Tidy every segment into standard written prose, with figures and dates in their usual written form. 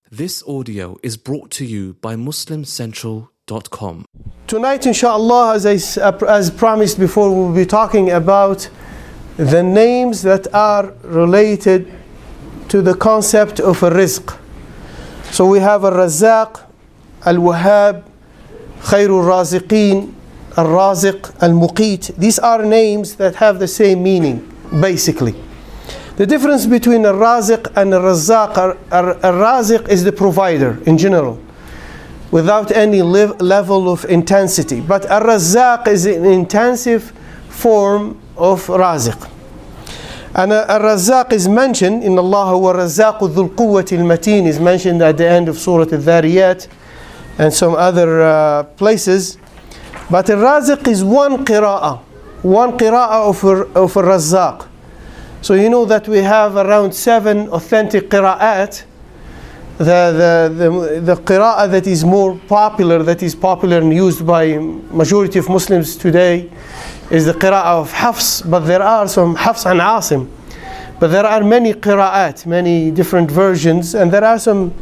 This audio is brought to you by MuslimCentral.com. Tonight, inshallah, as promised before, we'll be talking about the names that are related to the concept of a rizq. So we have Al-Razzaq, Al-Wahhab, Khairul Raziqeen, Al-Raziq, Al-Muqit. These are names that have the same meaning, basically. The difference between Al-Raziq and Al-Razzaq, Al-Raziq is the provider in general, without any level of intensity. But Al-Razzaq is an intensive form of Raziq. And Al-Razzaq is mentioned in Allah wa Razzaqu dhul quwwati al-mateen is mentioned at the end of Surah Al-Dhariyat and some other places. But Al-Raziq is one qira'ah of Al-Razzaq. So you know that we have around 7 authentic qira'at. The qira'ah that is more popular, that is popular and used by majority of Muslims today, is the qira'ah of Hafs, but there are some Hafs and Asim. But there are many qira'at, many different versions, and there are some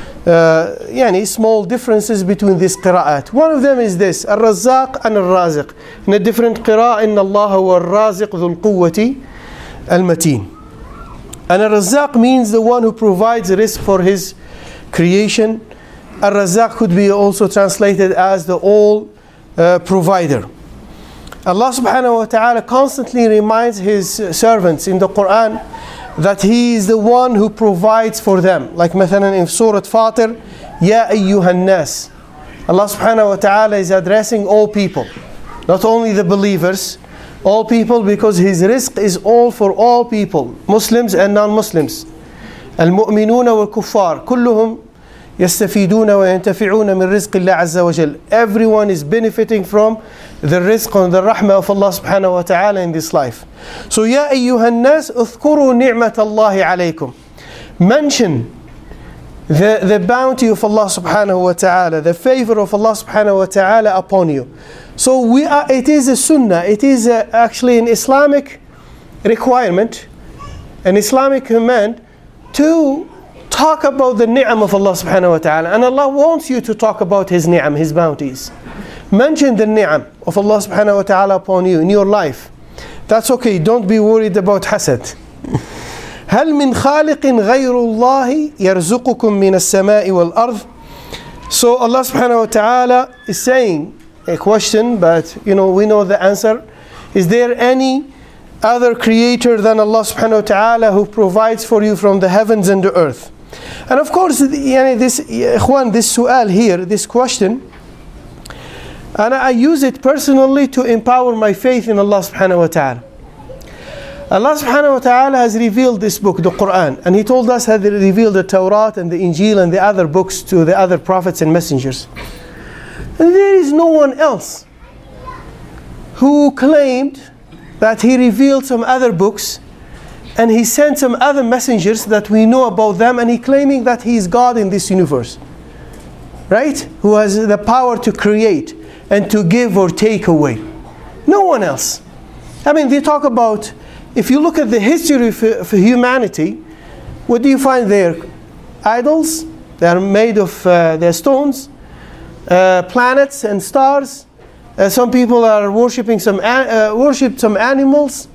small differences between these qira'at. One of them is this, Al-Razzaq and Al-Raziq. In a different qira'ah, Inna Allah wa Al-Raziq dhul quwwati al-mateen. And Al-Razzaq means the one who provides rizq for his creation. Al-Razzaq could be also translated as the all provider. Allah subhanahu wa ta'ala constantly reminds his servants in the Quran that he is the one who provides for them. Like مثلا in Surah Fatir, Ya ayyuhan nas. Allah subhanahu wa ta'ala is addressing all people, not only the believers, all people, because his rizq is all for all people, Muslims and non-Muslims. Al-mu'minuna wal-kuffar, kulluhum yastafiduna wa yantafi'una min rizq Allah azza wa jal. Everyone is benefiting from the rizq and the rahmah of Allah subhanahu wa ta'ala in this life. So, Ya ayyuhan nas, uthkuru ni'matallahi alaykum. Mention the bounty of Allah subhanahu wa ta'ala, the favor of Allah subhanahu wa ta'ala upon you. So it is a sunnah, it is actually an Islamic requirement, an Islamic command to talk about the ni'am of Allah subhanahu wa ta'ala. And Allah wants you to talk about His ni'am, His bounties. Mention the ni'am of Allah subhanahu wa ta'ala upon you in your life. That's okay, don't be worried about hasad. هل من خالق غير الله يرزقكم من السماء والأرض. So Allah subhanahu wa ta'ala is saying a question, but we know the answer. Is there any other creator than Allah subhanahu wa ta'ala who provides for you from the heavens and the earth? And of course, this su'al here, this question, and I use it personally to empower my faith in Allah subhanahu wa ta'ala. Allah subhanahu wa ta'ala has revealed this book, the Quran, and He told us how He revealed the Torah and the Injil and the other books to the other prophets and messengers. And there is no one else who claimed that He revealed some other books and He sent some other messengers that we know about them, and He claiming that He is God in this universe. Right? Who has the power to create and to give or take away. No one else. I mean, they talk about, if you look at the history of humanity, what do you find there? Idols. They are made of their stones, planets and stars. Some people are worshipping some animals.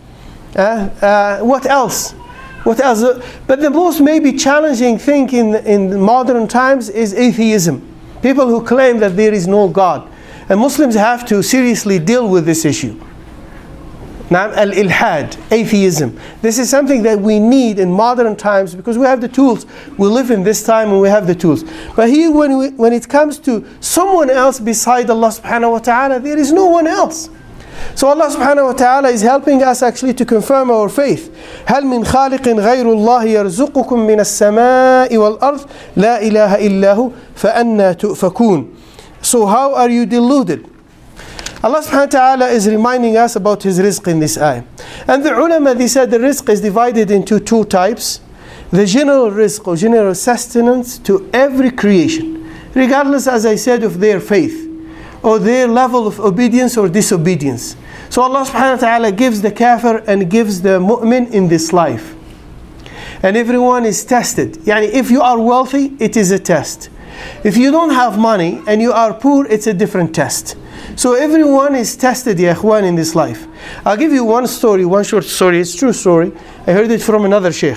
What else? What else? But the most maybe challenging thing in modern times is atheism. People who claim that there is no God. And Muslims have to seriously deal with this issue. Now, al-ilhad, atheism. This is something that we need in modern times because we have the tools. We live in this time and we have the tools. But here, when it comes to someone else beside Allah subhanahu wa ta'ala, there is no one else. So Allah subhanahu wa ta'ala is helping us actually to confirm our faith. هل من خالق غير الله يرزقكم من السماء والأرض لا إله إلا هو فأنا تؤفكون. So how are you deluded? Allah subhanahu wa ta'ala is reminding us about His rizq in this ayah. And the ulama, they said the rizq is divided into 2 types. The general rizq or general sustenance to every creation, regardless, as I said, of their faith or their level of obedience or disobedience. So Allah subhanahu wa ta'ala gives the kafir and gives the mu'min in this life. And everyone is tested. Yani if you are wealthy, it is a test. If you don't have money and you are poor, it's a different test. So everyone is tested, ya ikhwan, in this life. I'll give you one story, one short story. It's a true story. I heard it from another sheikh.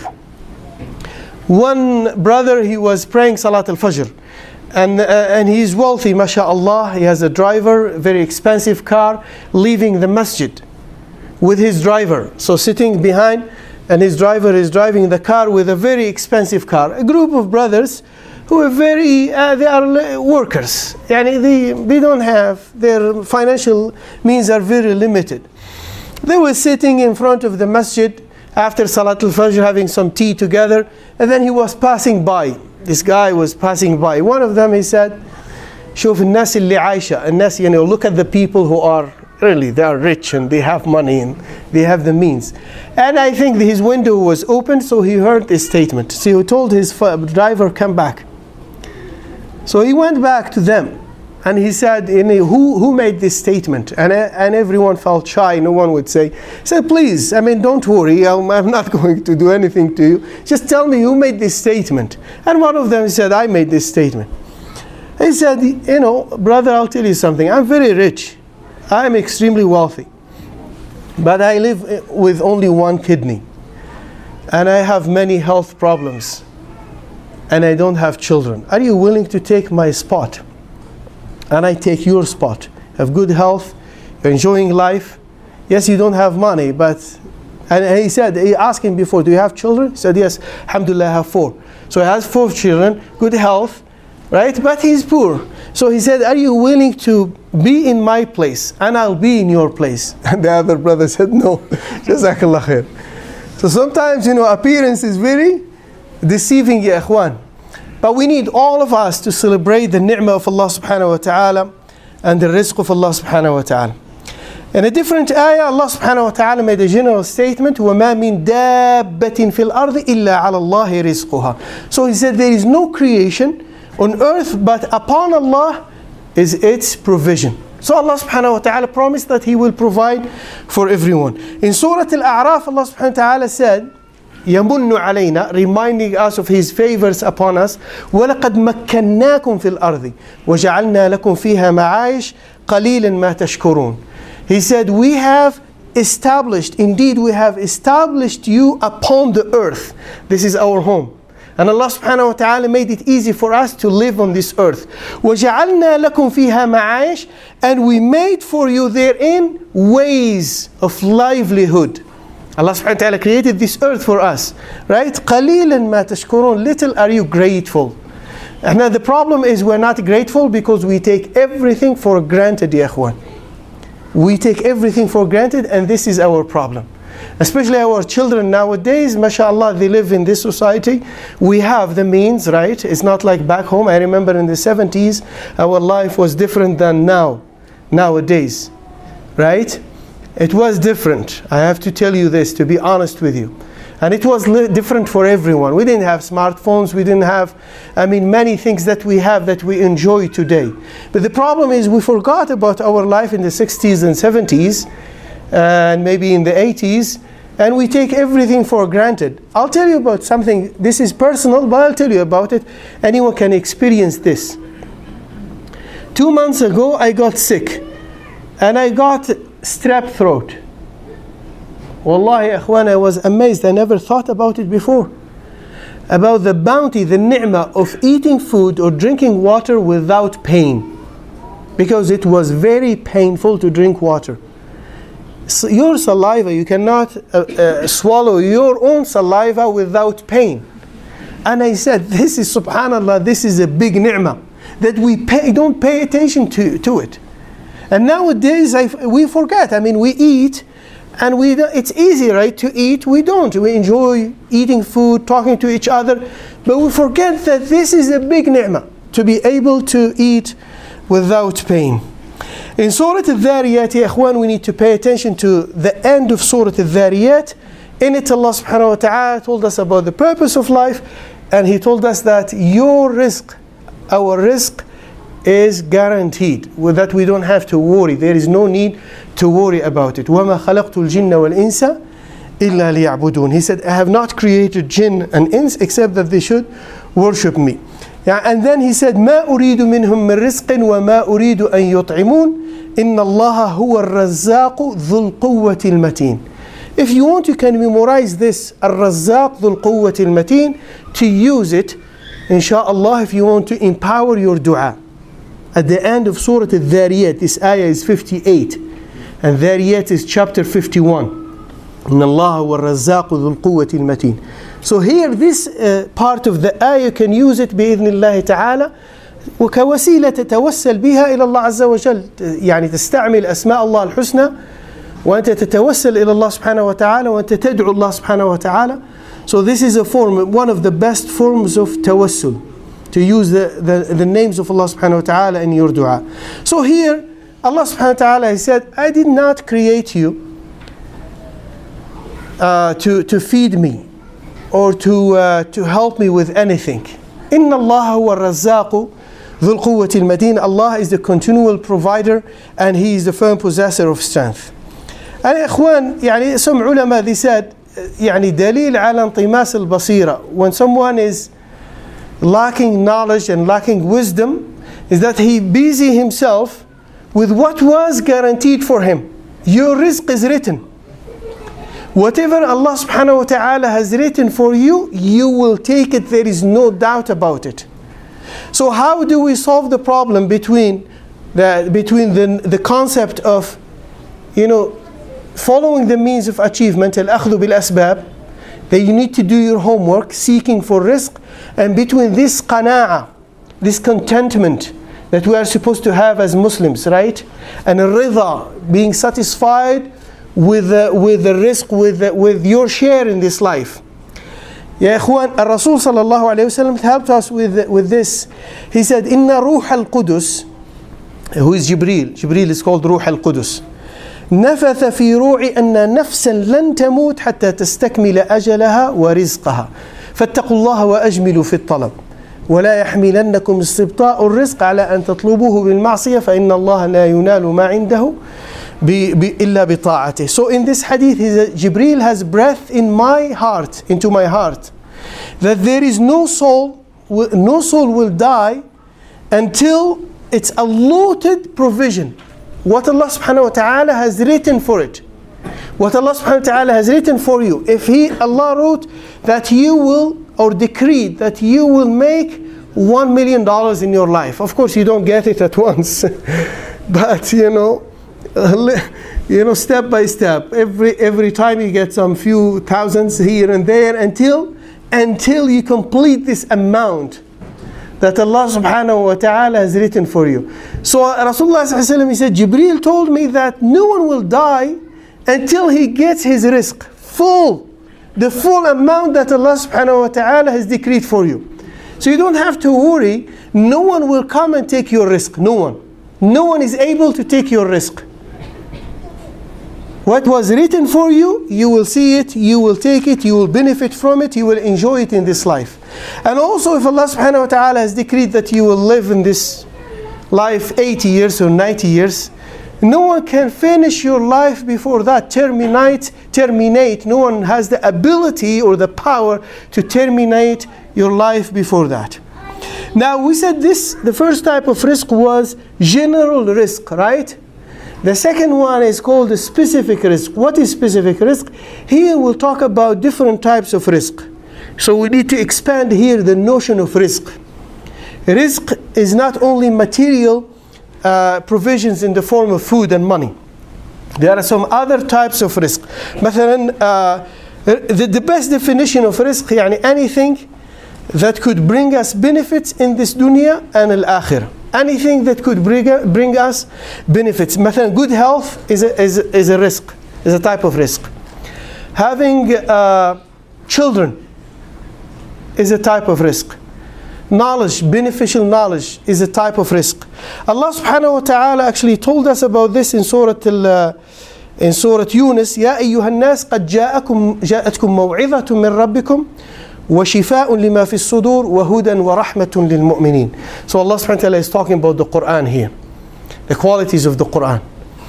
One brother, he was praying Salat al-Fajr. And he's wealthy, mashallah. He has a driver, very expensive car, leaving the masjid with his driver. So sitting behind, and his driver is driving the car with a very expensive car. A group of brothers who are very, they are workers. Yani they don't have, their financial means are very limited. They were sitting in front of the masjid after Salat al-Fajr, having some tea together, and then he was passing by. This guy was passing by. One of them, he said, شوف الناس اللي عايشة. الناس, look at the people who are really, they are rich and they have money and they have the means. And I think his window was open, so he heard this statement. So he told his driver, come back. So he went back to them and he said, who made this statement? And everyone felt shy, no one would say. He said, please, don't worry, I'm not going to do anything to you. Just tell me who made this statement. And one of them said, I made this statement. He said, brother, I'll tell you something. I'm very rich. I'm extremely wealthy. But I live with only one kidney. And I have many health problems. And I don't have children. Are you willing to take my spot? And I take your spot. Have good health, you're enjoying life. Yes, you don't have money, but... And he asked him before, do you have children? He said, yes, alhamdulillah, I have 4. So he has 4 children, good health, right? But he's poor. So he said, are you willing to be in my place? And I'll be in your place. And the other brother said, no. Jazakallah khair. So sometimes, appearance is very deceiving, ya ikhwan. But we need all of us to celebrate the ni'mah of Allah subhanahu wa ta'ala and the rizq of Allah subhanahu wa ta'ala. In a different ayah, Allah subhanahu wa ta'ala made a general statement, وَمَا مِن دَابَّةٍ فِي الْأَرْضِ إِلَّا عَلَى اللَّهِ رِزْقُهَا. So he said there is no creation on earth, but upon Allah is its provision. So Allah subhanahu wa ta'ala promised that He will provide for everyone. In Surah Al-A'raf, Allah subhanahu wa ta'ala said, يَمُنُّ عَلَيْنَا, reminding us of His favors upon us, وَلَقَدْ مَكَّنَّاكُمْ فِي الْأَرْضِ وَجَعَلْنَا لَكُمْ فِيهَا مَعَايِشْ قَلِيلًا مَا تَشْكُرُونَ. He said, we have established you upon the earth. This is our home. And Allah subhanahu wa ta'ala made it easy for us to live on this earth. وَجَعَلْنَا لَكُمْ فِيهَا مَعَايِشْ, and we made for you therein ways of livelihood. Allah subhanahu wa ta'ala created this earth for us, right? قَلِيلًا مَا تَشْكُرُونَ, little are you grateful. And now the problem is we're not grateful because we take everything for granted, ya ikhwan. We take everything for granted, and this is our problem. Especially our children nowadays, mashallah, they live in this society. We have the means, right? It's not like back home. I remember in the 70s, our life was different than nowadays, right? It was different. I have to tell you this, to be honest with you. And it was different for everyone. We didn't have smartphones. We didn't have, many things that we have that we enjoy today. But the problem is we forgot about our life in the 60s and 70s, and maybe in the 80s, and we take everything for granted. I'll tell you about something. This is personal, but I'll tell you about it. Anyone can experience this. 2 months ago, I got sick, and I got strep throat. Wallahi, ikhwan, I was amazed. I never thought about it before. About the bounty, the ni'mah of eating food or drinking water without pain. Because it was very painful to drink water. So your saliva, you cannot swallow your own saliva without pain. And I said, this is, subhanallah, this is a big ni'mah. That we don't pay attention to it. And nowadays, we forget. We eat, and it's easy, right, to eat. We don't. We enjoy eating food, talking to each other. But we forget that this is a big ni'mah, to be able to eat without pain. In Surah Al-Dhariyat, ya ikhwan, we need to pay attention to the end of Surah Al-Dhariyat. In it, Allah subhanahu wa ta'ala told us about the purpose of life, and He told us that your rizq, our rizq, is guaranteed, that we don't have to worry. There is no need to worry about it. وَمَا خَلَقْتُ الْجِنَّ وَالْإِنسَ إِلَّا لِيَعْبُدُونَ. He said, I have not created jinn and ins except that they should worship me. Yeah, and then he said, مَا أُرِيدُ مِنْهُم مِّن رِزْقٍ وَمَا أُرِيدُ أَن يُطْعِمُونَ إِنَّ اللَّهَ هُوَ الرَّزَّاقُ ذُو الْقُوَّةِ الْمَتِينَ. If you want, you can memorize this, الرَّزَّاقُ ذُو الْقُوَّةِ الْمَتِينَ, to use it, inshallah, if you want to empower your dua. At the end of Surah Al-Dhariyat, this ayah is 58, and Dhariyat is chapter 51. إِنَّ اللَّهَ هُوَ الرَّزَّاقُ ذُو الْقُوَّةِ الْمَتِينَ. So here, this part of the ayah, you can use it بإذن الله تعالى وكوسيلة تتوسل بها إلى الله عز وجل. يعني تستعمل أسماء الله الحسنى وأنت تتوسل إلى الله سبحانه وتعالى وأنت تدعو الله سبحانه وتعالى. So this is a form, one of the best forms of tawassul, to use the names of Allah subhanahu wa ta'ala in your dua. So here, Allah subhanahu wa ta'ala, He said, I did not create you to feed me or to help me with anything. Inna Allah huwa ar-razzaqu dhul quwwati al-mateen. Allah is the continual provider and He is the firm possessor of strength. And ikhwan, يعني some ulama, they said, يعني دليل على انطماس البصيرة, when someone is lacking knowledge and lacking wisdom, is that he busy himself with what was guaranteed for him. Your rizq is written. Whatever Allah subhanahu wa ta'ala has written for you, you will take it. There is no doubt about it. So how do we solve the problem between the concept of, following the means of achievement, al-akhdhu bil-asbab, that you need to do your homework, seeking for rizq, and between this qana'a, this contentment that we are supposed to have as Muslims, right? And rida, being satisfied with the rizq, with your share in this life. Ya ikhwan, Rasul sallallahu alayhi wa sallam helped us with this. He said, Inna ruh al-Qudus, who is Jibreel. Jibreel is called Ruh al-Qudus. نفث في روعي أن نفسا لن تموت حتى تستكمل أجلها ورزقها فاتقوا الله وأجملوا في الطلب ولا يحملنكم استبطاء الرزق على أن تطلبوه بالمعصية فإن الله لا ينال ما عنده إلا بطاعته. So in this hadith, Jibreel has breath in my heart, into my heart, that there is no soul will die until it's allotted provision. What Allah subhanahu wa ta'ala has written for it. What Allah subhanahu wa ta'ala has written for you. If Allah wrote that you will, or decreed that you will make $1 million in your life. Of course you don't get it at once. But step by step. Every time you get some few thousands here and there until you complete this amount that Allah subhanahu wa ta'ala has written for you. So Rasulullah sallallahu alayhi wa sallam, he said, Jibreel told me that no one will die until he gets his rizq, the full amount that Allah subhanahu wa ta'ala has decreed for you. So you don't have to worry, no one will come and take your rizq, no one is able to take your rizq. What was written for you, you will see it, you will take it, you will benefit from it, you will enjoy it in this life. And also if Allah subhanahu wa ta'ala has decreed that you will live in this life 80 years or 90 years, no one can finish your life before that, terminate. No one has the ability or the power to terminate your life before that. Now we said the first type of rizq was general rizq, right? The second one is called the specific rizq. What is specific rizq? Here we'll talk about different types of rizq. So we need to expand here the notion of rizq. Rizq is not only material provisions in the form of food and money. There are some other types of rizq. مثلا, the best definition of rizq, يعني anything that could bring us benefits in this dunya and al-akhirah. Anything that could bring us benefits. مثلا, good health is a rizq, is a type of rizq. Having children is a type of rizq. Knowledge, beneficial knowledge is a type of rizq. Allah subhanahu wa ta'ala actually told us about this in Surah Yunus. يا أيها الناس قد جاءتكم موعظة من ربكم وشفاء لما في الصدور وهدى ورحمة للمؤمنين. So Allah subhanahu wa ta'ala is talking about the Quran here, the qualities of the Quran.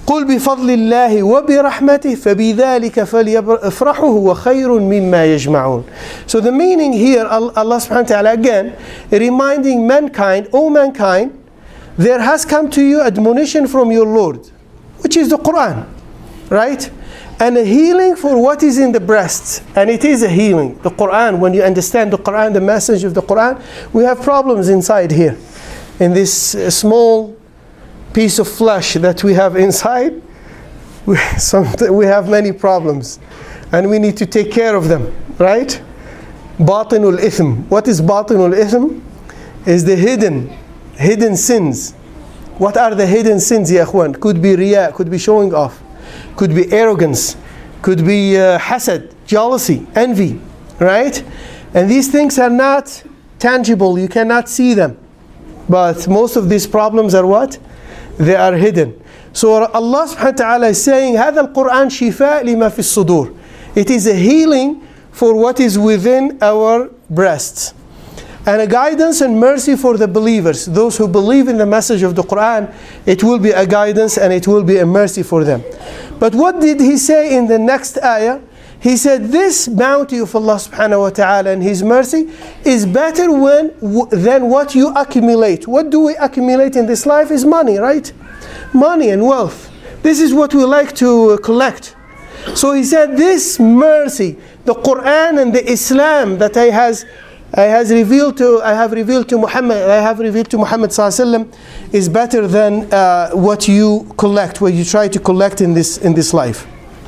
قل بفضل الله وبرحمته فبذلك فليفرحوا هو خير مما يجمعون. So the meaning here, Allah subhanahu wa ta'ala again reminding mankind, O mankind, there has come to you admonition from your Lord, which is the Quran, right? And a healing for what is in the breasts. And it is a healing. The Quran, when you understand the Quran, the message of the Quran, we have problems inside here. In this small piece of flesh that we have inside, we have many problems. And we need to take care of them, right? Batinul ithm. What is batinul ithm? Is the hidden sins. What are the hidden sins, ya akhwan? Could be riya, could be showing off, could be arrogance, could be hasad, jealousy, envy, right? And these things are not tangible, you cannot see them. But most of these problems are what? They are hidden. So Allah subhanahu wa ta'ala is saying, هذا القرآن شفاء لما في الصدور. It is a healing for what is within our breasts. And a guidance and mercy for the believers. Those who believe in the message of the Quran, it will be a guidance and it will be a mercy for them. But what did he say in the next ayah? He said this bounty of Allah subhanahu wa ta'ala and His mercy is better than what you accumulate. What do we accumulate in this life is money, right? Money and wealth. This is what we like to collect. So he said this mercy, the Quran and the Islam that I have revealed to Muhammad sallallahu alaihi wasallam is better than what you collect, what you try to collect in this life.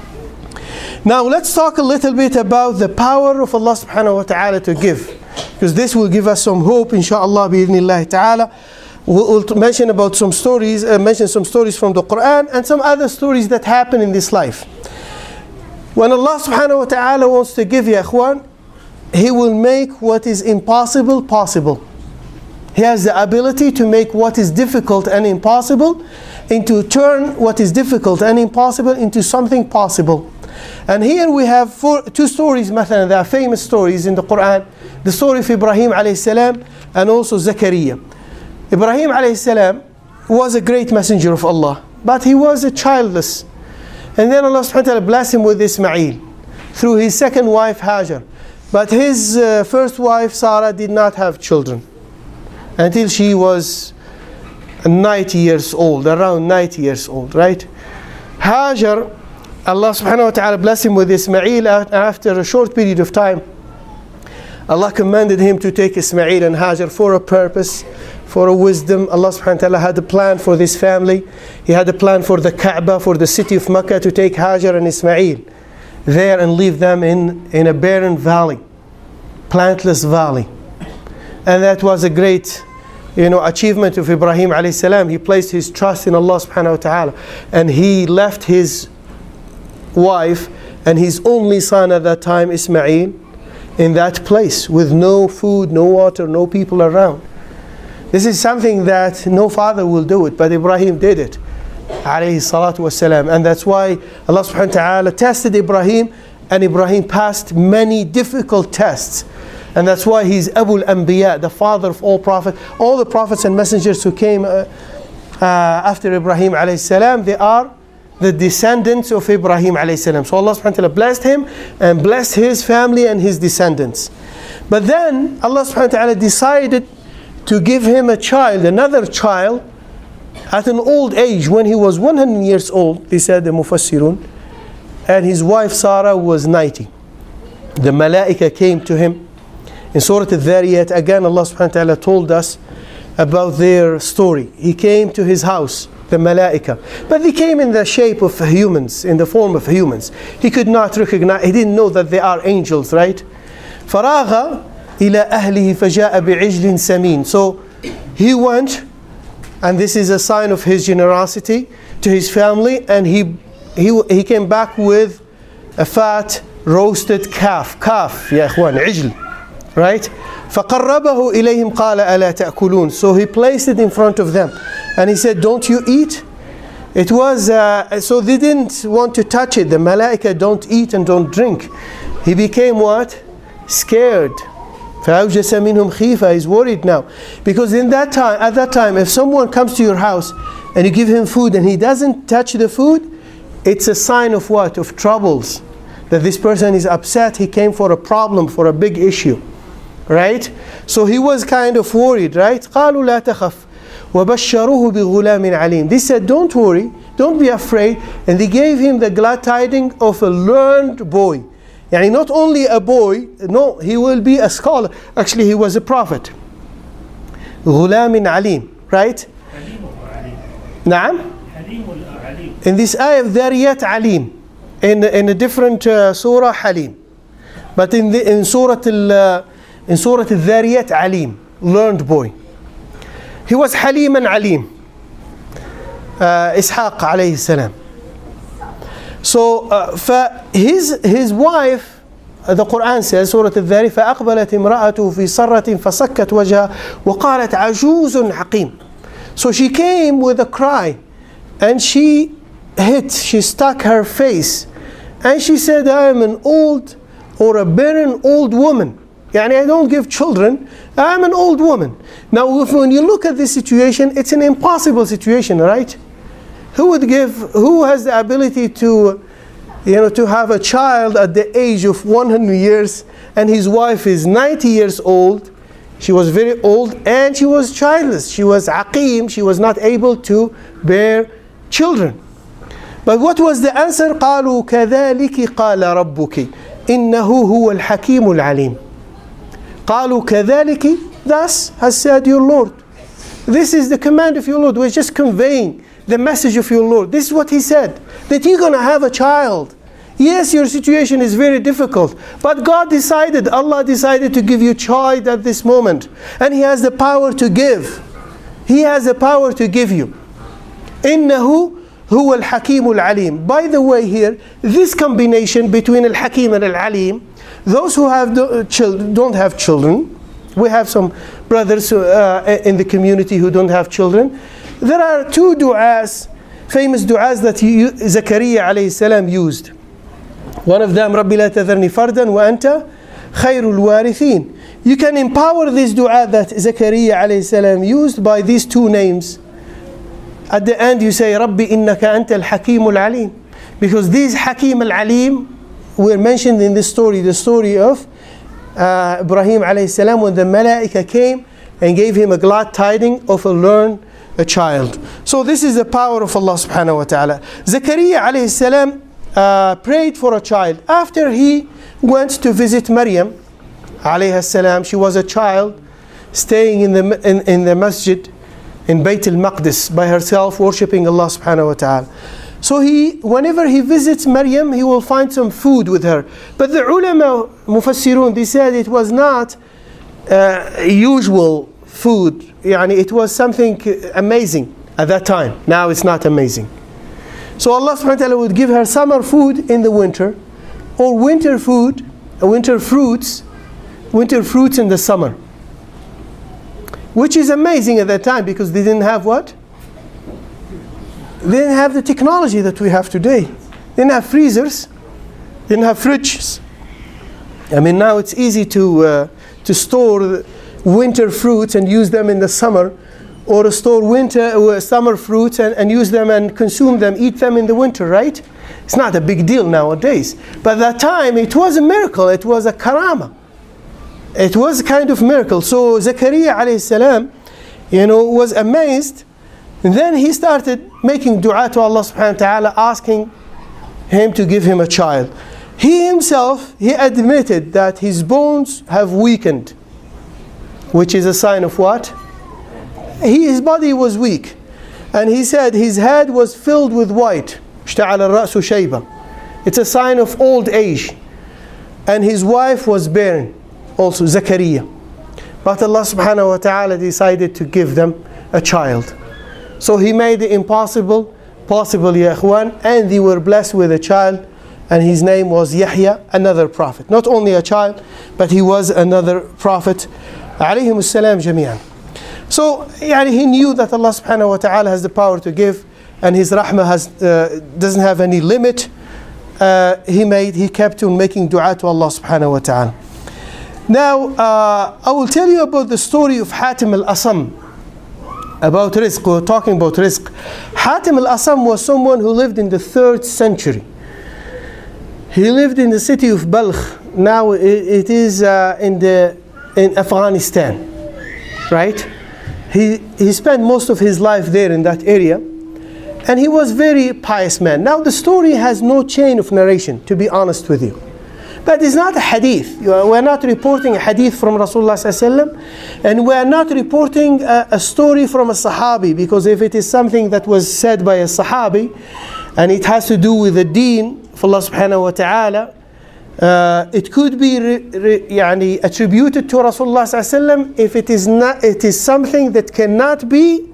Now let's talk a little bit about the power of Allah subhanahu wa ta'ala to give, because this will give us some hope inshallah bi'idhnillah ta'ala. We'll mention about some stories, some stories from the Quran and some other stories that happen in this life. When Allah subhanahu wa ta'ala wants to give, ya akhwan, He will make what is impossible possible. He has the ability to make what is difficult and impossible into turn what is difficult and impossible into something possible. And here we have two stories, مثلا, there are famous stories in the Quran. The story of Ibrahim alayhi salam and also Zakaria. Ibrahim alayhi salam was a great messenger of Allah, but he was a childless. And then Allah subhanahu wa ta'ala blessed him with Ismail through his second wife Hajar. But his first wife Sarah did not have children until she was 90 years old, around 90 years old, right? Hajar, Allah subhanahu wa ta'ala blessed him with Ismail. After a short period of time, Allah commanded him to take Ismail and Hajar for a purpose, for a wisdom. Allah subhanahu wa ta'ala had a plan for this family. He had a plan for the Kaaba, for the city of Mecca, to take Hajar and Ismail there and leave them in a barren valley, plantless valley. And that was a great achievement of Ibrahim alayhi salam. He placed his trust in Allah subhanahu wa ta'ala, and he left his wife and his only son at that time, Ismail, in that place with no food, no water, no people around. This is something that no father will do it, but Ibrahim did it, alayhi salatu wasalam. And that's why Allah subhanahu wa ta'ala tested Ibrahim, and Ibrahim passed many difficult tests. And that's why he's Abu al-Anbiya, the father of all prophets. All the prophets and messengers who came after Ibrahim alayhi salam, they are the descendants of Ibrahim alayhi salam. So Allah subhanahu wa ta'ala blessed him and blessed his family and his descendants. But then Allah subhanahu wa ta'ala decided to give him a child, another child, at an old age, when he was 100 years old, they said the Mufassirun, and his wife Sarah was 90. The Malaika came to him. In Surah Al-Dhariyat, again Allah subhanahu wa ta'ala told us about their story. He came to his house, the Malaika, but they came in the shape of humans, in the form of humans. He could not recognize, he didn't know that they are angels, right? فَرَاغَ إِلَىٰ أَهْلِهِ فَجَاءَ بِعِجْلٍ سَمِينٍ. So he went, and this is a sign of his generosity to his family, and he came back with a fat roasted calf, ya ikhwan, ijl, right? فَقَرَّبَهُ إِلَيْهِمْ قَالَ أَلَا تَأْكُلُونَ. So he placed it in front of them, and he said, don't you eat? It was, so they didn't want to touch it. The Malaika don't eat and don't drink. He became what? Scared. فَأَوْجَسَ مِنْهُمْ خِيفَةً. He's worried now. Because at that time, if someone comes to your house and you give him food and he doesn't touch the food, it's a sign of what? Of troubles. That this person is upset, he came for a problem, for a big issue. Right? So he was kind of worried, right? قالوا لا تخف وبشروه بغلام عليم. They said, don't worry, don't be afraid. And they gave him the glad tidings of a learned boy. Yani not only a boy, no, he will be a scholar. Actually, he was a prophet. غلام عليم, right? نعم. In this ayah of Dhariyat Alim. In a different surah, Halim. But in Surah Al-Dhariyat Alim, learned boy. He was Halim and Alim. Ishaq alayhi salam. So his wife, the Quran says, Surah Al-Dhariyat, فَأَقْبَلَتْ امْرَأَتُهُ فِي صَرَّةٍ فَسَكَّتْ وَجْهَهَا وَقَالَتْ عَجُوزٌ حَقِيمٌ. So she came with a cry and she stuck her face and she said, I am an old or a barren old woman. Yani I don't give children, I am an old woman. Now when you look at this situation, it's an impossible situation, right? Who has the ability to have a child at the age of 100 years and his wife is 90 years old? She was very old and she was childless. She was aqim, she was not able to bear children. But what was the answer? قالوا كذلك قال ربك إنه هو الحكيم العليم. قالوا كذلك, thus has said your Lord. This is the command of your Lord. We're just conveying the message of your Lord. This is what he said, that you're going to have a child. Yes, your situation is very difficult, but God decided, Allah decided to give you a child at this moment. And He has the power to give. He has the power to give you. إِنَّهُ هُوَ الْحَكِيمُ الْعَلِيمُ. By the way here, this combination between Al-Hakim and Al-Alim, those who have don't have children, we have some brothers in the community who don't have children. There are two du'as, famous du'as that Zakaria alayhi salam used. One of them, رَبِّ لَا تَذَرْنِي فَرْدًا وَأَنْتَ خَيْرُ الْوَارِثِينَ. You can empower this dua that Zakaria alayhi salam used by these two names. At the end you say, رَبِّ إِنَّكَ أَنْتَ الْحَكِيمُ الْعَلِيمُ. Because these Hakim al-Alim were mentioned in this story, the story of Ibrahim alayhi salam, when the Malaika came and gave him a glad tiding of a child. So this is the power of Allah subhanahu wa ta'ala. Zakaria alayhi salam prayed for a child. After he went to visit Maryam alayhi salam, she was a child staying in the masjid in Bayt al-Maqdis by herself, worshipping Allah subhanahu wa ta'ala. So whenever he visits Maryam, he will find some food with her. But the ulama, mufassirun, they said it was not usual food. Yani it was something amazing at that time. Now it's not amazing. So Allah subhanahu wa ta'ala would give her summer food in the winter, or winter fruits in the summer. Which is amazing at that time because they didn't have what? They didn't have the technology that we have today. They didn't have freezers. They didn't have fridges. I mean, now it's easy to store winter fruits and use them in the summer, or store summer fruits and use them and consume them, eat them in the winter, right? It's not a big deal nowadays. But at that time, it was a miracle. It was a karama. It was a kind of miracle. So Zakaria alayhi salam, was amazed. And then he started making dua to Allah subhanahu wa ta'ala, asking him to give him a child. He himself, he admitted that his bones have weakened, which is a sign of what? His body was weak. And he said his head was filled with white. اشتعل الرأس شيبة. It's a sign of old age. And his wife was barren, also Zakaria. But Allah subhanahu wa ta'ala decided to give them a child. So He made the impossible possible, ya ikhwan, and they were blessed with a child, and his name was Yahya, another prophet. Not only a child, but he was another prophet. Alayhim as-salam jami'an. So he knew that Allah subhanahu wa ta'ala has the power to give, and His rahmah doesn't have any limit. He kept on making dua to Allah subhanahu wa ta'ala. Now I will tell you about the story of Hatim al-Asam. about rizq. We're talking about rizq. Hatim al-Asam was someone who lived in the 3rd century. He lived in the city of Balkh. Now it is in Afghanistan, right? He spent most of his life there in that area, and he was very pious man. Now the story has no chain of narration, to be honest with you. But it's not a hadith. We're not reporting a hadith from Rasulullah sallallahu alaihi wasallam, and we're not reporting a story from a Sahabi, because if it is something that was said by a Sahabi, and it has to do with the deen of Allah subhanahu wa ta'ala, it could be attributed to Rasulullah sallallahu alaihi wasallam if it is something that cannot be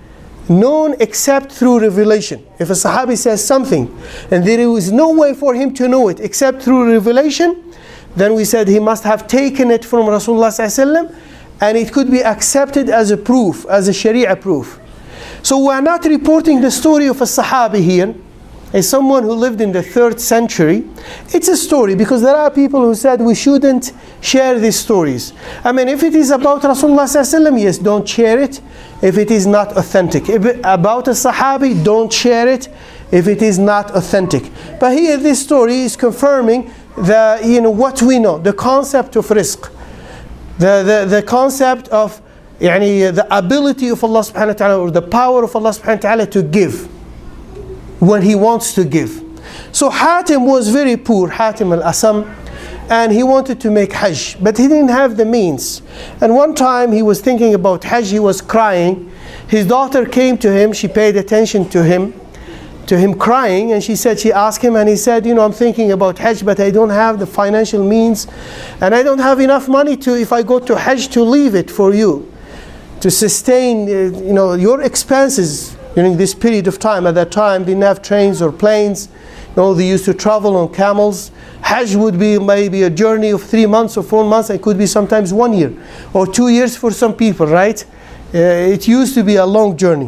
known except through revelation. If a Sahabi says something and there is no way for him to know it except through revelation, then we said he must have taken it from Rasulullah sallallahu alaihi wasallam, and it could be accepted as a proof, as a Sharia proof. So we are not reporting the story of a Sahabi here, as someone who lived in the 3rd century. It's a story, because there are people who said we shouldn't share these stories. I mean, if it is about Rasulullah sallallahu alaihi wasallam, yes, don't share it if it is not authentic. If about a Sahabi, don't share it if it is not authentic. But here this story is confirming what we know, the concept of rizq, the concept of the ability of Allah subhanahu wa ta'ala, or the power of Allah subhanahu wa ta'ala to give when He wants to give. So Hatim was very poor, Hatim al-Asam, and he wanted to make Hajj, but he didn't have the means. And one time he was thinking about Hajj, he was crying. His daughter came to him, she paid attention to him crying, and she asked him, and he said, I'm thinking about Hajj, but I don't have the financial means, and I don't have enough money to, if I go to Hajj, to leave it for you, to sustain your expenses during this period of time. At that time, they didn't have trains or planes. They used to travel on camels. Hajj would be maybe a journey of 3 months or 4 months. It could be sometimes 1 year or 2 years for some people, right? It used to be a long journey.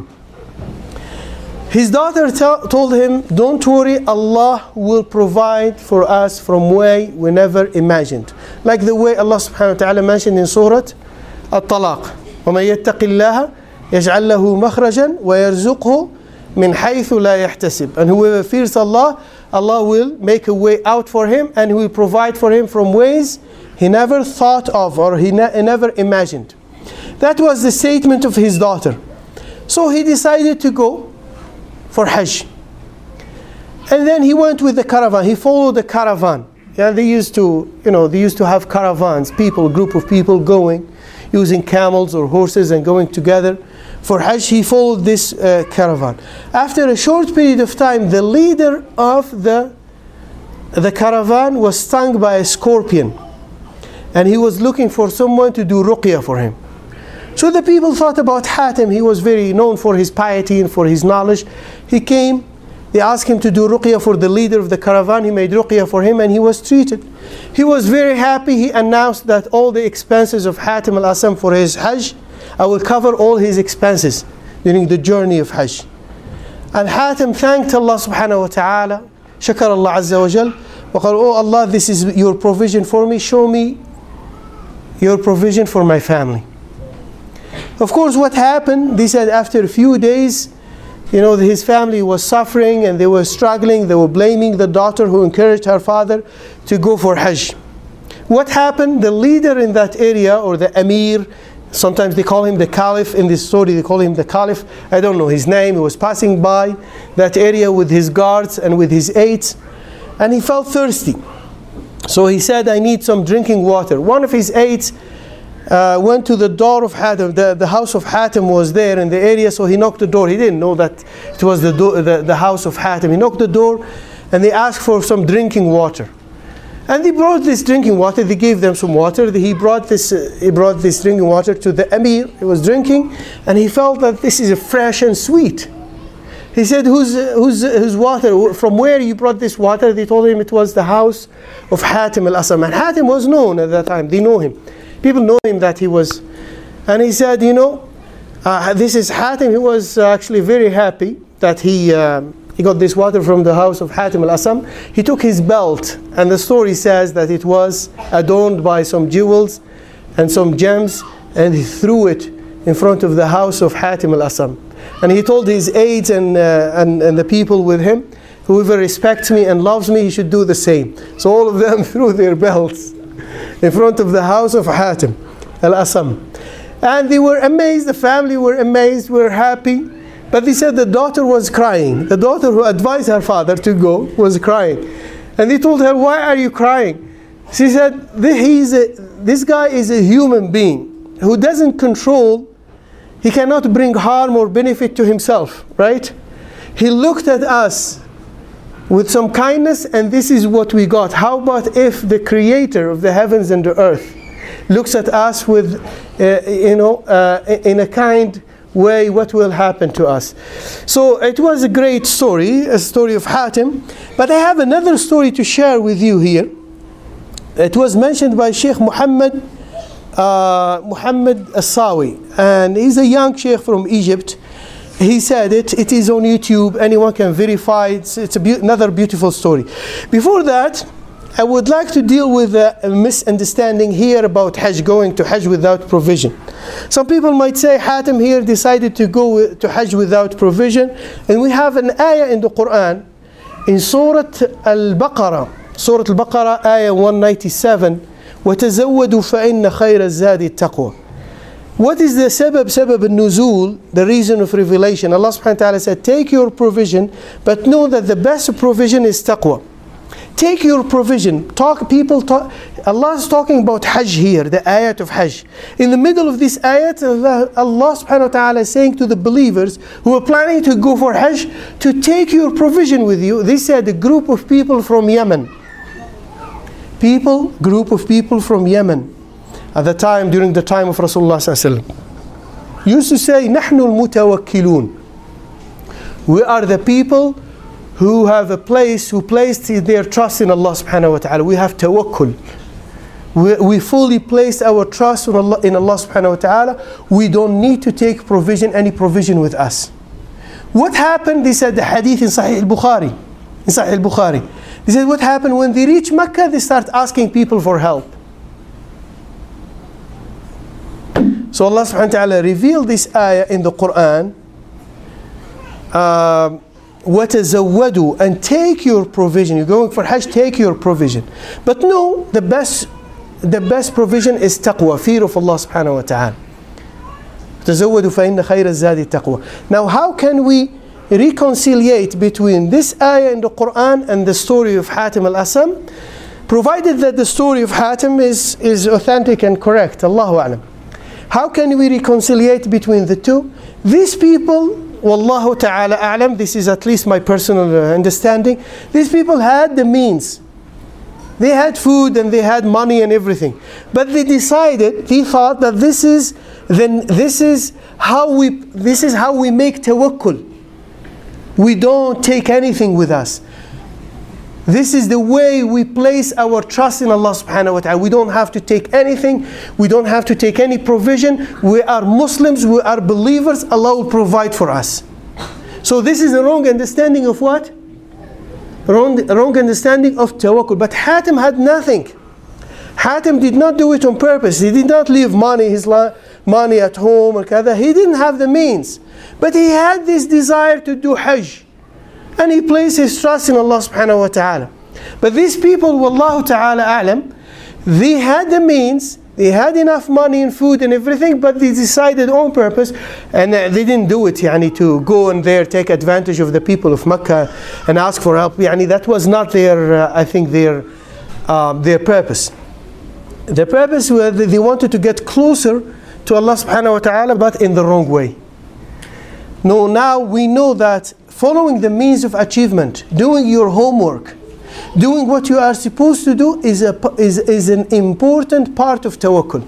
His daughter told him, don't worry, Allah will provide for us from way we never imagined. Like the way Allah subhanahu wa ta'ala mentioned in Surah At-Talaq. وَمَن يَتَّقِ اللَّهَ يَجْعَلْ لَهُ مَخْرَجًا وَيَرْزُقْهُ مِنْ حَيْثُ لَا يَحْتَسِبْ. And whoever fears Allah, Allah will make a way out for him, and He will provide for him from ways he never thought of, or he never imagined. That was the statement of his daughter. So he decided to go for Hajj. And then he went with the caravan. He followed the caravan. Yeah, they used to have caravans, group of people going, using camels or horses and going together for Hajj. He followed this caravan. After a short period of time, the leader of the caravan was stung by a scorpion, and he was looking for someone to do ruqyah for him. So the people thought about Hatim. He was very known for his piety and for his knowledge. He came, they asked him to do ruqyah for the leader of the caravan. He made ruqyah for him, and he was treated. He was very happy. He announced that all the expenses of Hatim al-Asam for his Hajj, I will cover all his expenses during the journey of Hajj. And Hatim thanked Allah subhanahu wa ta'ala, shakar Allah azza wa jal, وقال, oh Allah, this is your provision for me, show me your provision for my family. Of course, what happened, they said after a few days, his family was suffering and they were struggling. They were blaming the daughter who encouraged her father to go for Hajj. What happened? The leader in that area, or the Amir, sometimes they call him the Caliph. In this story, they call him the Caliph. I don't know his name. He was passing by that area with his guards and with his aides, and he felt thirsty. So he said, I need some drinking water. One of his aides went to the door of Hatim. The house of Hatim was there in the area, so he knocked the door. He didn't know that it was the house of Hatim. He knocked the door, and they asked for some drinking water. And they brought this drinking water. They gave them some water. He brought this drinking water to the Amir. He was drinking, and he felt that this is fresh and sweet. He said, whose water? From where you brought this water? They told him it was the house of Hatim al-Asam. And Hatim was known at that time. They know him. People know him that he was. And he said, this is Hatim. He was actually very happy that he got this water from the house of Hatim al-Asam. He took his belt, and the story says that it was adorned by some jewels and some gems, and he threw it in front of the house of Hatim al-Asam. And he told his aides and the people with him, whoever respects me and loves me, he should do the same. So all of them threw their belts in front of the house of Hatim al-Asam. And they were amazed, the family were amazed, were happy. But they said the daughter was crying. The daughter who advised her father to go was crying. And they told her, why are you crying? She said, this guy is a human being who doesn't control, he cannot bring harm or benefit to himself, right? He looked at us with some kindness, and this is what we got. How about if the creator of the heavens and the earth looks at us with, in a kind way, what will happen to us? So it was a great story, a story of Hatim. But I have another story to share with you here. It was mentioned by Sheikh Muhammad As-Sawi, and he's a young sheikh from Egypt. He said it is on YouTube, anyone can verify. It's another beautiful story. Before that, I would like to deal with a misunderstanding here about Hajj, going to Hajj without provision. Some people might say Hatim here decided to go to Hajj without provision, and we have an ayah in the Quran, in Surah Al-Baqarah, ayah 197, وَتَزَوَّدُوا فَإِنَّ خَيْرَ الزَّادِ التَّقْوَى. What is the sabab al-nuzul, the reason of revelation? Allah subhanahu wa ta'ala said, take your provision, but know that the best provision is taqwa. Take your provision. Allah is talking about Hajj here, the ayat of Hajj. In the middle of this ayat, Allah subhanahu wa ta'ala is saying to the believers who are planning to go for Hajj, to take your provision with you. They said a group of people from Yemen. Group of people from Yemen. At the time, during the time of Rasulullah sallallahu alaihi wasallam, used to say, نحن المتوكلون. We are the people who have a place, who placed their trust in Allah subhanahu wa ta'ala. We have tawakkul. We fully placed our trust in Allah subhanahu wa ta'ala. We don't need to take any provision with us. What happened? They said the hadith in Sahih al-Bukhari. They said what happened when they reach Mecca, they start asking people for help. So Allah subhanahu wa ta'ala revealed this ayah in the Quran. وَتَزَوَّدُوا, and take your provision. You're going for Hajj, take your provision. But no, the best provision is taqwa, fear of Allah subhanahu wa ta'ala. تَزَوَّدُوا فَإِنَّ خَيْرَ الزَّادِ التَّقْوَى. Now how can we reconciliate between this ayah in the Quran and the story of Hatim al-Asam? Provided that the story of Hatim is authentic and correct, Allahu a'lam. How can we reconciliate between the two? These people, Wallahu ta'ala a'lam, this is at least my personal understanding, these people had the means. They had food and they had money and everything. But they thought that this is how we make tawakkul. We don't take anything with us. This is the way we place our trust in Allah subhanahu wa ta'ala. We don't have to take anything. We don't have to take any provision. We are Muslims. We are believers. Allah will provide for us. So this is a wrong understanding of what? Wrong understanding of tawakkul. But Hatim had nothing. Hatim did not do it on purpose. He did not leave his money at home or kada. He didn't have the means. But he had this desire to do Hajj. And he placed his trust in Allah subhanahu wa ta'ala. But these people, wallahu ta'ala a'lam, they had the means, they had enough money and food and everything, but they decided on purpose, and they didn't do it to go in there, take advantage of the people of Mecca and ask for help. That was not their purpose. Their purpose was that they wanted to get closer to Allah subhanahu wa ta'ala, but in the wrong way. No, now we know that following the means of achievement, doing your homework, doing what you are supposed to do is an important part of tawakkul.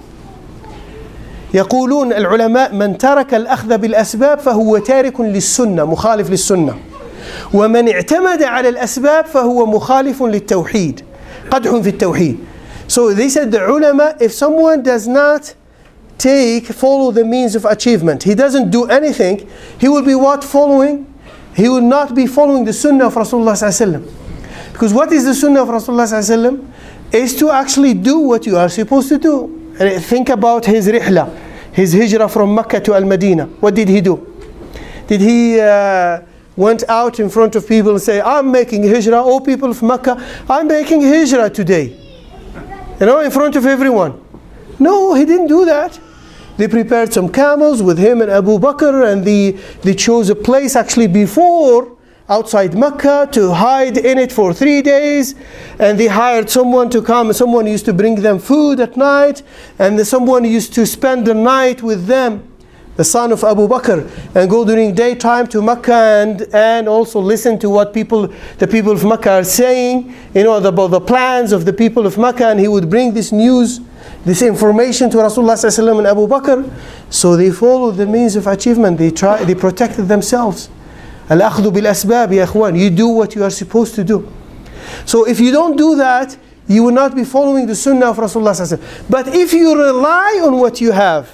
يقولون العلماء من ترك الأخذ بالأسباب فهو تارك للسنة مخالف للسنة ومن اعتمد على الأسباب فهو مخالف للتوحيد قدح في التوحيد. So they said the ulama, if someone does not follow the means of achievement, he doesn't do anything, he will be what following? He will not be following the sunnah of Rasulullah sallallahu alaihi wasallam. Because what is the sunnah of Rasulullah sallallahu alaihi wasallam? Is to actually do what you are supposed to do. And think about his rihla. his hijrah from Mecca to Al-Madinah, what did he do? Did he went out in front of people and say, I'm making hijrah, oh people of Mecca, I'm making hijrah today. You know, in front of everyone. No, he didn't do that. They prepared some camels with him and Abu Bakr, and they chose a place actually before outside Mecca to hide in it for 3 days, and they hired someone to come. Someone used to bring them food at night, and someone used to spend the night with them, the son of Abu Bakr, and go during daytime to Mecca and also listen to what the people of Mecca are saying, you know, about the plans of the people of Mecca, and he would bring this news, this information to Rasulullah ﷺ and Abu Bakr. So they followed the means of achievement. They protected themselves. Al-akhdhu bil-asbab, ya ikhwan. You do what you are supposed to do. So if you don't do that, you will not be following the sunnah of Rasulullah ﷺ. But if you rely on what you have,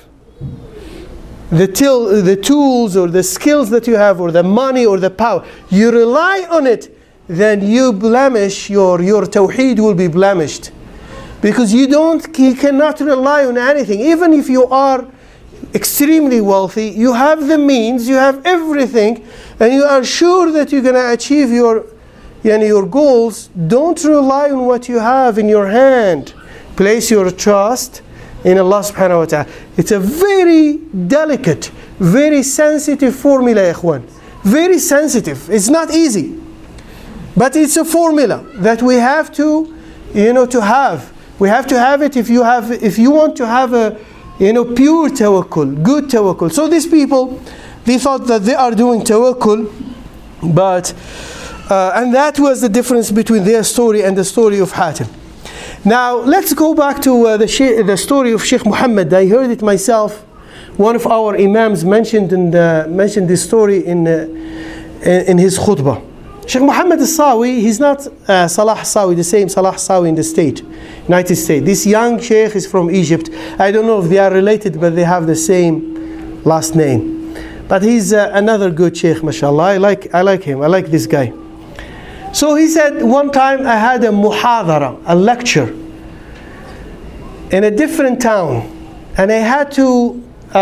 the tools or the skills that you have, or the money or the power, you rely on it, then you blemish, your tawheed will be blemished. Because you cannot rely on anything. Even if you are extremely wealthy, you have the means, you have everything, and you are sure that you're going to achieve your goals. Don't rely on what you have in your hand. Place your trust in Allah subhanahu wa ta'ala. It's a very delicate, very sensitive formula, ikhwan. Very sensitive. It's not easy. But it's a formula that we have to have. We have to have it if you want to have a pure tawakkul, good tawakkul. So these people, they thought that they are doing tawakkul, but and that was the difference between their story and the story of Hatim. Now let's go back to the story of Sheikh Muhammad. I heard it myself. One of our imams mentioned this story in his khutbah. Sheikh Muhammad al-Sawi, he's not Salah Sawi, the same Salah Sawi in the United States. This young sheikh is from Egypt. I don't know if they are related, but they have the same last name. But he's another good sheikh, mashallah. I like him. I like this guy. So he said, one time I had a muhadara, a lecture, in a different town, and I had to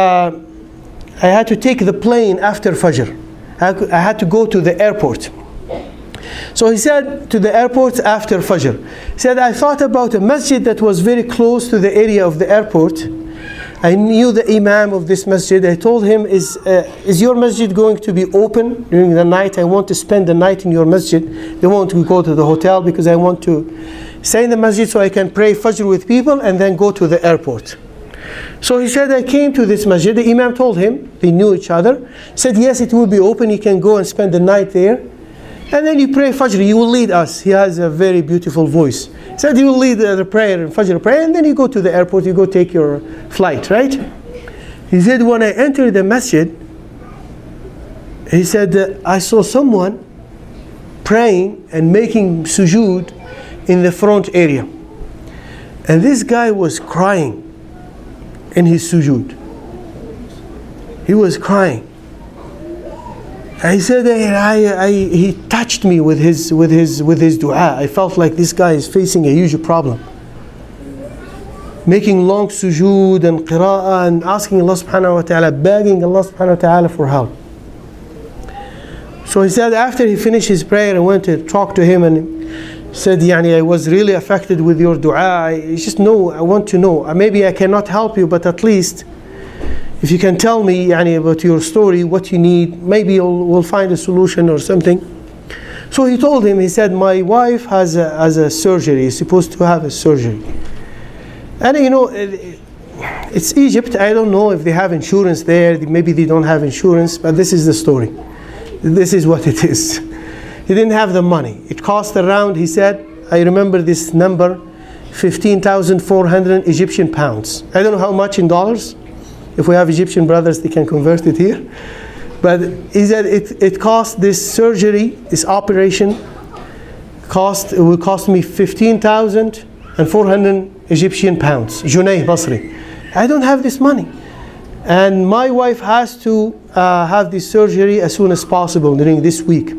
take the plane after Fajr. I had to go to the airport. So he said, to the airport after Fajr. He said, I thought about a masjid that was very close to the area of the airport. I knew the imam of this masjid. I told him, is your masjid going to be open during the night? I want to spend the night in your masjid. They want to go to the hotel because I want to stay in the masjid so I can pray Fajr with people and then go to the airport. So he said, I came to this masjid. The imam told him, they knew each other. He said, yes, it will be open. You can go and spend the night there. And then you pray Fajr, you will lead us. He has a very beautiful voice. He said he will lead the prayer, Fajr prayer, and then you go to the airport, you go take your flight, right? He said, when I entered the masjid, he said, I saw someone praying and making sujood in the front area. And this guy was crying in his sujood. He was crying. I said, he touched me with his dua. I felt like this guy is facing a huge problem. Making long sujood and qira'ah and asking Allah subhanahu wa ta'ala, begging Allah subhanahu wa ta'ala for help. So he said, after he finished his prayer, I went to talk to him and said, I was really affected with your dua. I want to know. Maybe I cannot help you, but at least if you can tell me about your story, what you need, maybe we'll find a solution or something. So he told him, he said, my wife has a surgery, is supposed to have a surgery. And it's Egypt, I don't know if they have insurance there, maybe they don't have insurance, but this is the story. This is what it is. He didn't have the money. It cost around, he said, I remember this number, 15,400 Egyptian pounds. I don't know how much in dollars. If we have Egyptian brothers, they can convert it here. But he said it cost, this surgery, this operation, it will cost me 15,400 Egyptian pounds. Junay Basri. I don't have this money. And my wife has to have this surgery as soon as possible during this week.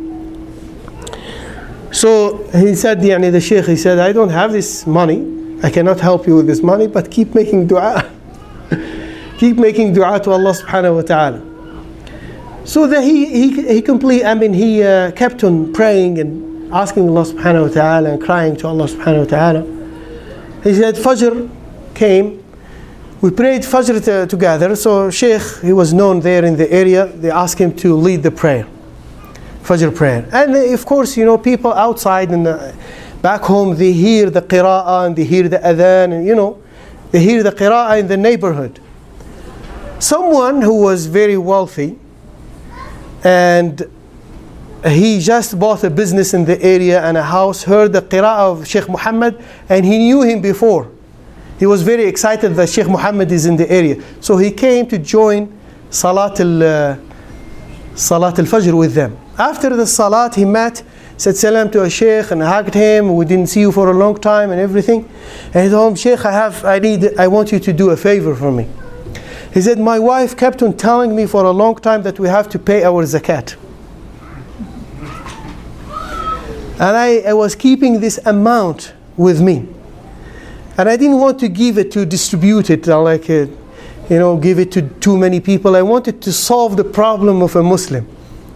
So he said, the sheikh, he said, I don't have this money. I cannot help you with this money, but keep making dua. keep making dua to Allah subhanahu wa ta'ala. So that he kept on praying and asking Allah subhanahu wa ta'ala and crying to Allah subhanahu wa ta'ala. He said Fajr came, we prayed Fajr together. So Sheikh, he was known there in the area, they asked him to lead the prayer, Fajr prayer. And of course, you know, people outside and back home, they hear the qira'ah and they hear the adhan, and you know, they hear the qira'ah in the neighborhood. Someone who was very wealthy, and he just bought a business in the area and a house, heard the qira'ah of Sheikh Muhammad, and he knew him before. He was very excited that Sheikh Muhammad is in the area. So he came to join Salat al-Fajr with them. After the Salat, he met, said salam to a Sheikh and hugged him. We didn't see you for a long time and everything. And he told him, Sheikh, I want you to do a favor for me. He said, my wife kept on telling me for a long time that we have to pay our zakat. And I was keeping this amount with me. And I didn't want to give it, to distribute it, give it to too many people. I wanted to solve the problem of a Muslim.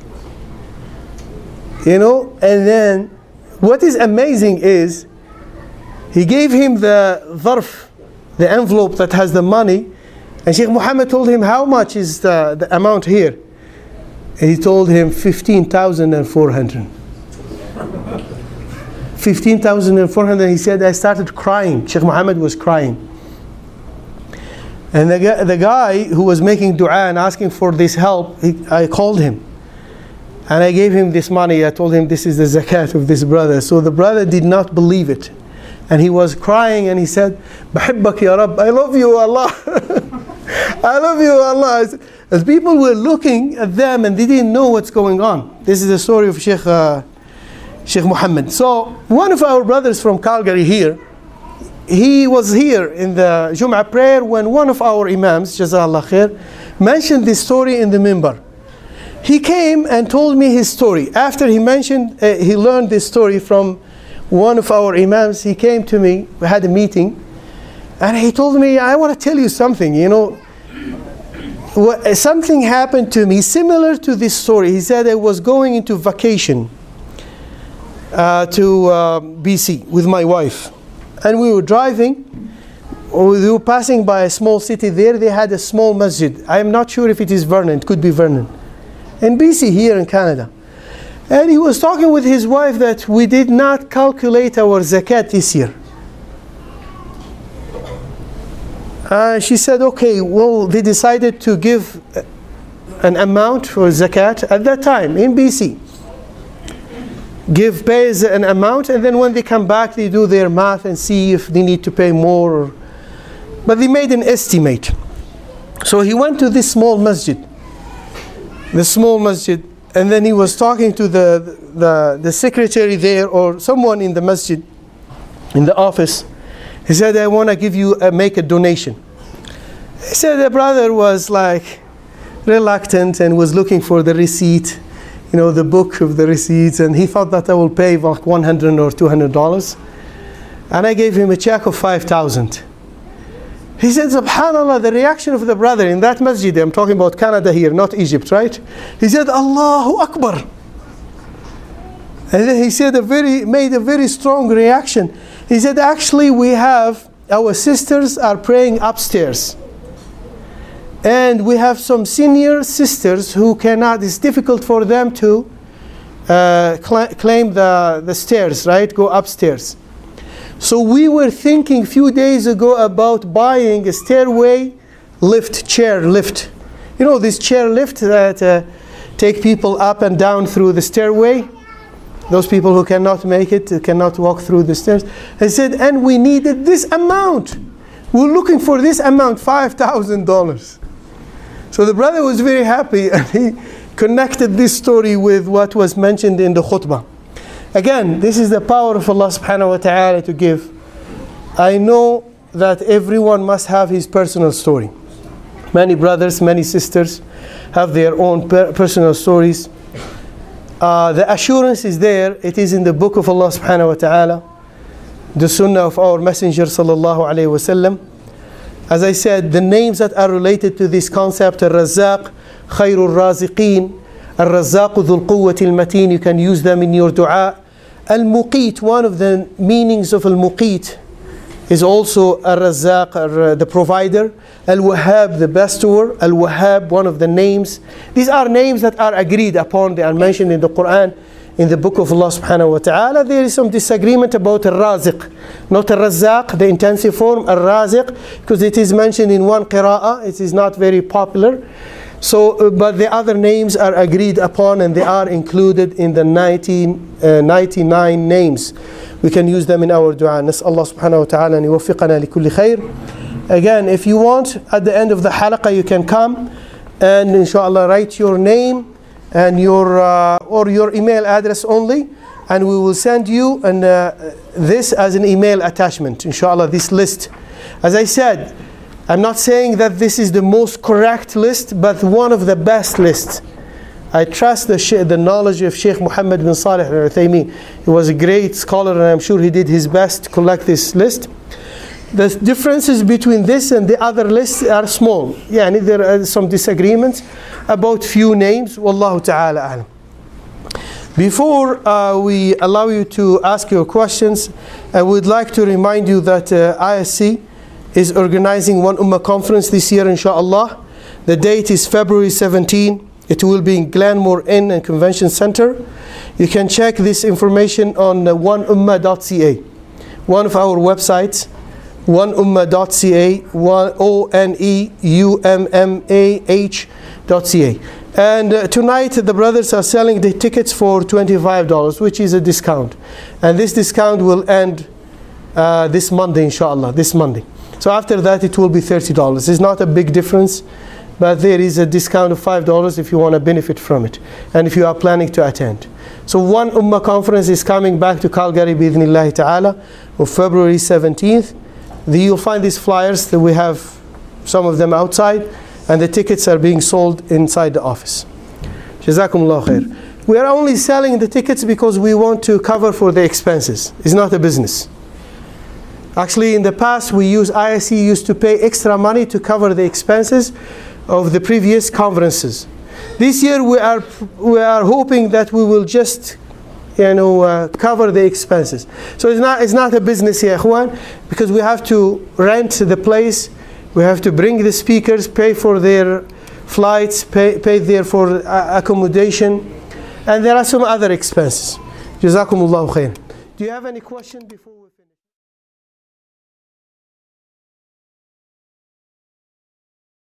You know, and then what is amazing is he gave him the dharf, the envelope that has the money. And Sheikh Muhammad told him, how much is the amount here? And he told him 15,400. 15,400. He said, I started crying. Sheikh Muhammad was crying. And the guy who was making dua and asking for this help, I called him. And I gave him this money. I told him this is the zakat of this brother. So the brother did not believe it. And he was crying and he said, Bahibbak ya Rabb, I love you, Allah. I love you, Allah. As people were looking at them and they didn't know what's going on. This is the story of Sheikh Muhammad. So one of our brothers from Calgary here, he was here in the Jum'ah prayer when one of our Imams, Jazallah Khair, mentioned this story in the minbar. He came and told me his story. After he learned this story from one of our Imams, he came to me, we had a meeting, and he told me, I want to tell you something, you know. Something happened to me similar to this story. He said I was going into vacation to BC with my wife. And we were driving, we were passing by a small city there. They had a small masjid. I am not sure if it is Vernon, it could be Vernon. In BC here in Canada. And he was talking with his wife that we did not calculate our zakat this year. She said, okay, well, they decided to give an amount for zakat at that time in BC. Pays an amount, and then when they come back, they do their math and see if they need to pay more. But they made an estimate. So he went to this small masjid. And then he was talking to the secretary there or someone in the masjid, in the office. He said, I want to make a donation. He said the brother was like reluctant and was looking for the receipt, you know, the book of the receipts, and he thought that I will pay like $100 or $200. And I gave him a check of $5,000. He said, subhanallah, the reaction of the brother in that masjid, I'm talking about Canada here, not Egypt, right? He said, Allahu Akbar. And then he said made a very strong reaction. He said, actually our sisters are praying upstairs. And we have some senior sisters who cannot, it's difficult for them to climb the stairs, right? Go upstairs. So we were thinking a few days ago about buying a chair lift. You know, this chair lift that take people up and down through the stairway. Those people who cannot make it, cannot walk through the stairs. He said, and we needed this amount. We're looking for this amount, $5,000. So the brother was very happy, and he connected this story with what was mentioned in the khutbah. Again, this is the power of Allah subhanahu wa ta'ala to give. I know that everyone must have his personal story. Many brothers, many sisters have their own personal stories. The assurance is there. It is in the book of Allah subhanahu wa ta'ala, the sunnah of our messenger sallallahu alayhi wa sallam. As I said, the names that are related to this concept, Al-Razzaq, Khairul Raziqeen, Al-Razzaq Dhul Quwwati Al-Mateen, you can use them in your dua. Al-Muqit, one of the meanings of Al-Muqit is also Al-Razzaq, the provider. Al-Wahhab, the bestower. Al-Wahhab, one of the names. These are names that are agreed upon. They are mentioned in the Quran, in the book of Allah subhanahu wa ta'ala. There is some disagreement about Al-Raziq, not Al-Razzaq, the intensive form, Al-Raziq, because it is mentioned in one qira'ah. It is not very popular. So, but the other names are agreed upon, and they are included in the 99 names. We can use them in our dua. نسأل الله سبحانه وتعالى أن يوفقنا لكل خير. Again, if you want, at the end of the halaqah, you can come and inshallah write your name and your or your email address only, and we will send you this as an email attachment. Inshallah, this list. As I said, I'm not saying that this is the most correct list, but one of the best lists. I trust the knowledge of Sheikh Muhammad bin Salih al-Uthaymeen. He was a great scholar, and I'm sure he did his best to collect this list. The differences between this and the other lists are small. Yani there are some disagreements about few names. Wallahu ta'ala a'lam. Before we allow you to ask your questions, I would like to remind you that ISC is organizing one Ummah conference this year, inshallah. The date is February 17. It will be in Glenmore Inn and Convention Center. You can check this information on oneummah.ca, one of our websites, oneummah.ca, ONEUMMAH.ca. And tonight the brothers are selling the tickets for $25, which is a discount. And this discount will end this Monday, inshallah, this Monday. So after that it will be $30. It's not a big difference, but there is a discount of $5 if you want to benefit from it, and if you are planning to attend. So one Ummah conference is coming back to Calgary bi'idhnillahi ta'ala on February 17th. You'll find these flyers, that we have some of them outside, and the tickets are being sold inside the office. Jazakumullah khair. We are only selling the tickets because we want to cover for the expenses. It's not a business. Actually, in the past, ISC used to pay extra money to cover the expenses of the previous conferences. This year we are hoping that we will just cover the expenses. So it's not a business here, ikhwan, because we have to rent the place, we have to bring the speakers, pay for their flights, pay there for accommodation, and there are some other expenses. Jazakumullahu khair. Do you have any question before we